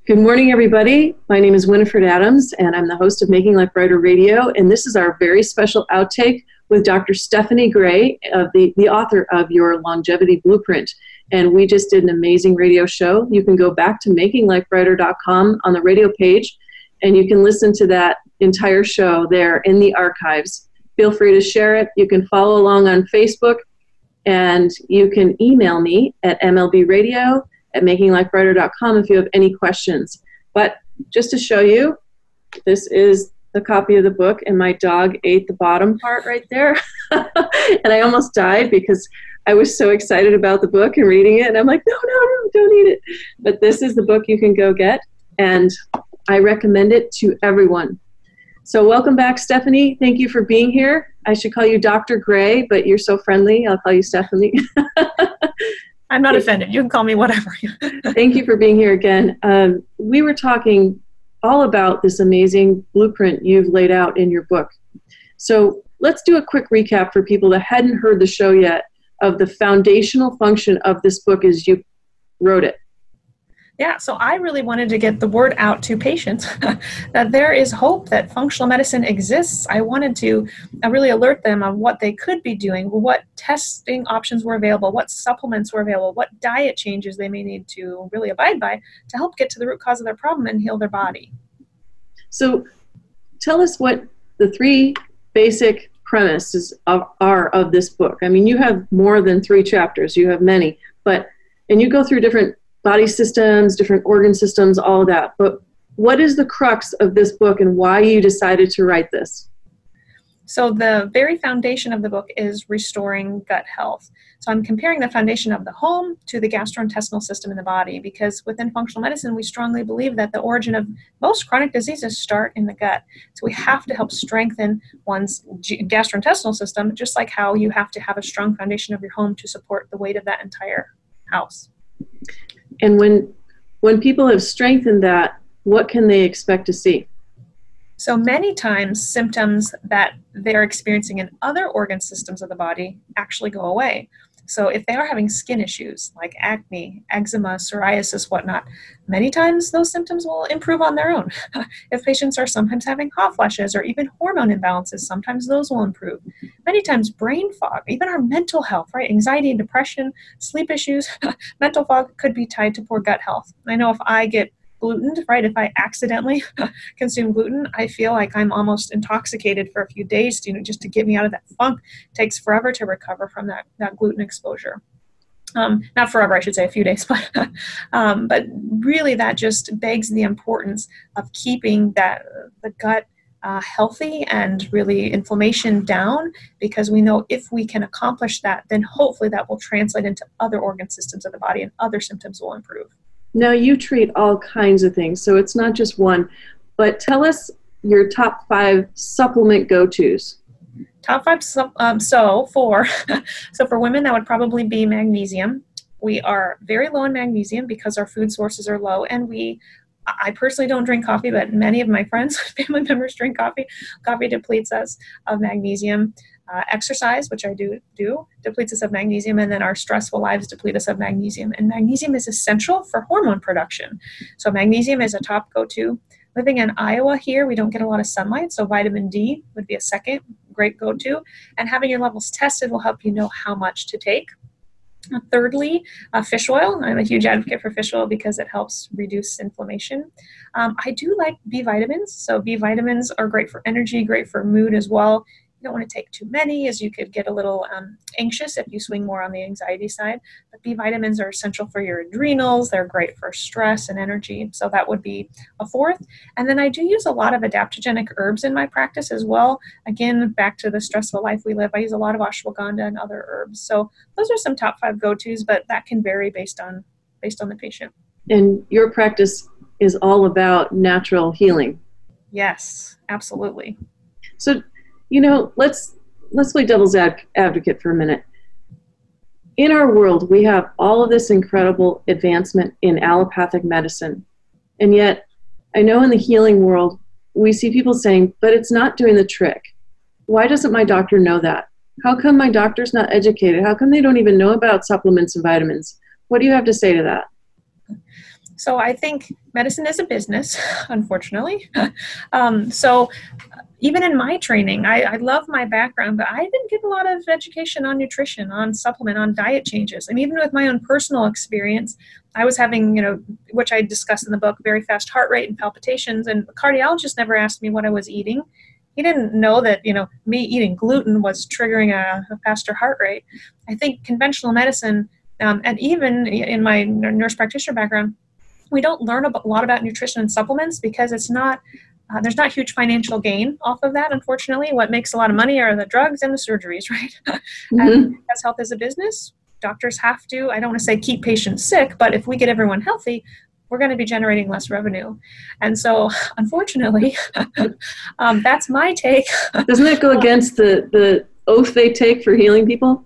Good morning, everybody. My name is Winifred Adams, and I'm the host of Making Life Brighter Radio, and this is our very special outtake with Dr. Stephanie Gray, the author of Your Longevity Blueprint. And we just did an amazing radio show. You can go back to makinglifebrighter.com on the radio page, and you can listen to that entire show there in the archives. Feel free to share it. You can follow along on Facebook, and you can email me at mlbradio@makinglifebrighter.com if you have any questions. But just to show you, this is the copy of the book, and my dog ate the bottom part right there. And I almost died because I was so excited about the book and reading it, and I'm like, no, don't eat it. But this is the book you can go get, and I recommend it to everyone. So welcome back, Stephanie. Thank you for being here. I should call you Dr. Gray, but you're so friendly. I'll call you Stephanie. I'm not offended. You can call me whatever. Thank you for being here again. We were talking all about this amazing blueprint you've laid out in your book. So let's do a quick recap for people that hadn't heard the show yet of the foundational function of this book as you wrote it. Yeah, so I really wanted to get the word out to patients that there is hope, that functional medicine exists. I wanted to really alert them on what they could be doing, what testing options were available, what supplements were available, what diet changes they may need to really abide by to help get to the root cause of their problem and heal their body. So tell us what the three basic premises are of this book. I mean, you have more than 3 chapters. You have many, and you go through different body systems, different organ systems, all of that. But what is the crux of this book and why you decided to write this? So the very foundation of the book is restoring gut health. So I'm comparing the foundation of the home to the gastrointestinal system in the body, because within functional medicine, we strongly believe that the origin of most chronic diseases start in the gut. So we have to help strengthen one's gastrointestinal system, just like how you have to have a strong foundation of your home to support the weight of that entire house. And when people have strengthened that, what can they expect to see? So many times, symptoms that they're experiencing in other organ systems of the body actually go away. So if they are having skin issues like acne, eczema, psoriasis, whatnot, many times those symptoms will improve on their own. If patients are sometimes having hot flashes or even hormone imbalances, sometimes those will improve. Many times brain fog, even our mental health, right? Anxiety and depression, sleep issues, mental fog could be tied to poor gut health. I know if I get glutened, right? If I accidentally consume gluten, I feel like I'm almost intoxicated for a few days, just to get me out of that funk. It takes forever to recover from that gluten exposure. Not forever, I should say, a few days, but really that just begs the importance of keeping the gut healthy and really inflammation down, because we know if we can accomplish that, then hopefully that will translate into other organ systems of the body and other symptoms will improve. Now, you treat all kinds of things, so it's not just one, but tell us your top 5 supplement go-tos. Top 5, so for women, that would probably be magnesium. We are very low in magnesium because our food sources are low, and I personally don't drink coffee, but many of my friends, family members drink coffee. Coffee depletes us of magnesium. Exercise, which I do, depletes us of magnesium, and then our stressful lives deplete us of magnesium. And magnesium is essential for hormone production. So magnesium is a top go-to. Living in Iowa here, we don't get a lot of sunlight, so vitamin D would be a second great go-to. And having your levels tested will help you know how much to take. Thirdly, fish oil. I'm a huge advocate for fish oil because it helps reduce inflammation. I do like B vitamins. So B vitamins are great for energy, great for mood as well. You don't want to take too many, as you could get a little anxious if you swing more on the anxiety side. But B vitamins are essential for your adrenals. They're great for stress and energy. So that would be a fourth. And then I do use a lot of adaptogenic herbs in my practice as well. Again, back to the stressful life we live, I use a lot of ashwagandha and other herbs. So those are some top 5 go-tos, but that can vary based on the patient. And your practice is all about natural healing. Yes, absolutely. So, let's play devil's advocate for a minute. In our world, we have all of this incredible advancement in allopathic medicine. And yet, I know in the healing world, we see people saying, but it's not doing the trick. Why doesn't my doctor know that? How come my doctor's not educated? How come they don't even know about supplements and vitamins? What do you have to say to that? So I think medicine is a business, unfortunately. So even in my training, I love my background, but I didn't get a lot of education on nutrition, on supplement, on diet changes. And even with my own personal experience, I was having, which I discussed in the book, very fast heart rate and palpitations. And the cardiologist never asked me what I was eating. He didn't know that, me eating gluten was triggering a faster heart rate. I think conventional medicine, and even in my nurse practitioner background, we don't learn a lot about nutrition and supplements because it's not, there's not huge financial gain off of that, unfortunately. What makes a lot of money are the drugs and the surgeries, right? Mm-hmm. And because health is a business, doctors have to, I don't want to say keep patients sick, but if we get everyone healthy, we're going to be generating less revenue. And so, unfortunately, that's my take. Doesn't that go against the oath they take for healing people?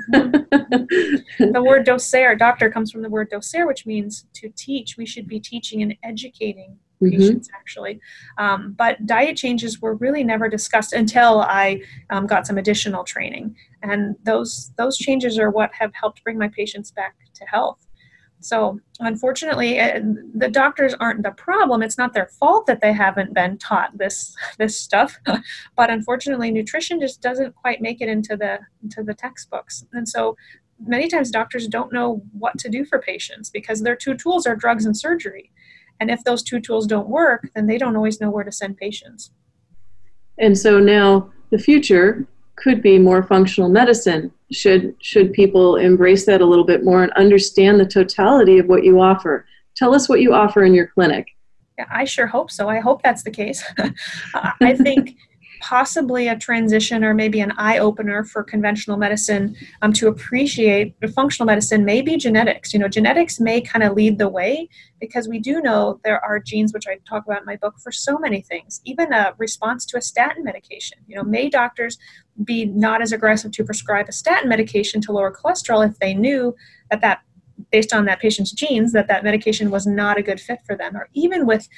Mm-hmm. The word docere, doctor, comes from the word docere, which means to teach. We should be teaching and educating patients, actually. But diet changes were really never discussed until I got some additional training. And those changes are what have helped bring my patients back to health. So unfortunately, the doctors aren't the problem. It's not their fault that they haven't been taught this stuff. But unfortunately, nutrition just doesn't quite make it into the textbooks. And so many times doctors don't know what to do for patients because their two tools are drugs and surgery. And if those two tools don't work, then they don't always know where to send patients. And so now the future could be more functional medicine. Should people embrace that a little bit more and understand the totality of what you offer? Tell us what you offer in your clinic. Yeah, I sure hope so. I hope that's the case. I think possibly a transition or maybe an eye-opener for conventional medicine to appreciate functional medicine may be genetics. Genetics may kind of lead the way because we do know there are genes, which I talk about in my book, for so many things, even a response to a statin medication. May doctors be not as aggressive to prescribe a statin medication to lower cholesterol if they knew that based on that patient's genes, that medication was not a good fit for them. Or even with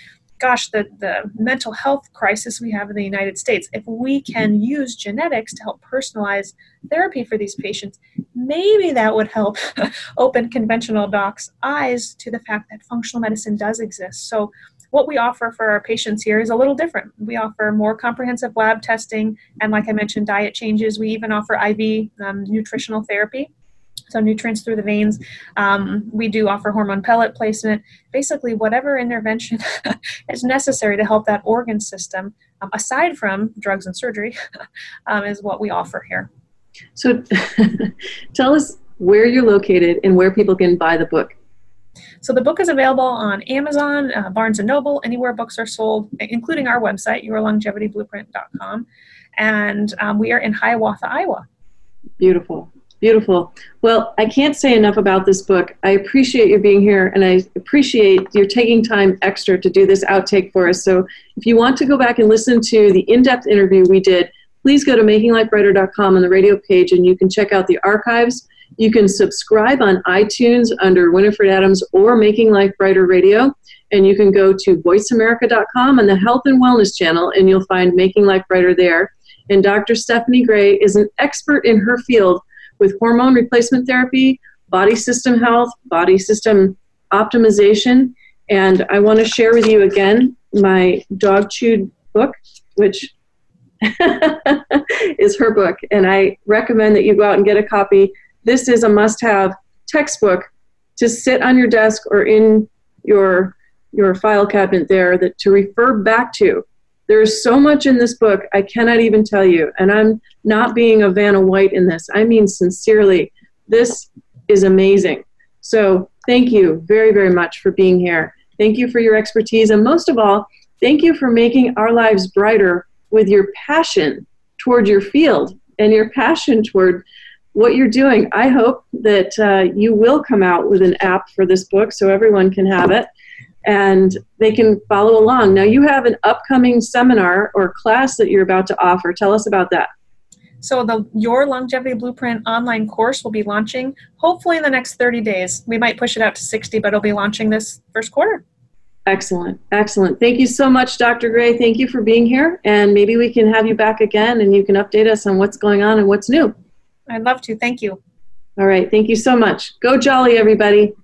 the mental health crisis we have in the United States, if we can use genetics to help personalize therapy for these patients, maybe that would help open conventional docs' eyes to the fact that functional medicine does exist. So what we offer for our patients here is a little different. We offer more comprehensive lab testing, and like I mentioned, diet changes. We even offer IV nutritional therapy. So nutrients through the veins. We do offer hormone pellet placement. Basically, whatever intervention is necessary to help that organ system, aside from drugs and surgery, is what we offer here. So tell us where you're located and where people can buy the book. So the book is available on Amazon, Barnes & Noble, anywhere books are sold, including our website, yourlongevityblueprint.com. And we are in Hiawatha, Iowa. Beautiful. Beautiful. Well, I can't say enough about this book. I appreciate you being here, and I appreciate your taking time extra to do this outtake for us. So if you want to go back and listen to the in-depth interview we did, please go to makinglifebrighter.com on the radio page, and you can check out the archives. You can subscribe on iTunes under Winifred Adams or Making Life Brighter Radio, and you can go to voiceamerica.com on the Health and Wellness channel, and you'll find Making Life Brighter there. And Dr. Stephanie Gray is an expert in her field with hormone replacement therapy, body system health, body system optimization. And I want to share with you again my dog chewed book, which is her book. And I recommend that you go out and get a copy. This is a must-have textbook to sit on your desk or in your file cabinet there to refer back to. There is so much in this book, I cannot even tell you. And I'm not being a Vanna White in this. I mean sincerely, this is amazing. So thank you very, very much for being here. Thank you for your expertise. And most of all, thank you for making our lives brighter with your passion toward your field and your passion toward what you're doing. I hope that you will come out with an app for this book so everyone can have it and they can follow along. Now, you have an upcoming seminar or class that you're about to offer. Tell us about that. So the Your Longevity Blueprint online course will be launching hopefully in the next 30 days. We might push it out to 60, but it'll be launching this first quarter. Excellent. Excellent. Thank you so much, Dr. Gray. Thank you for being here. And maybe we can have you back again and you can update us on what's going on and what's new. I'd love to. Thank you. All right. Thank you so much. Go Jolly, everybody.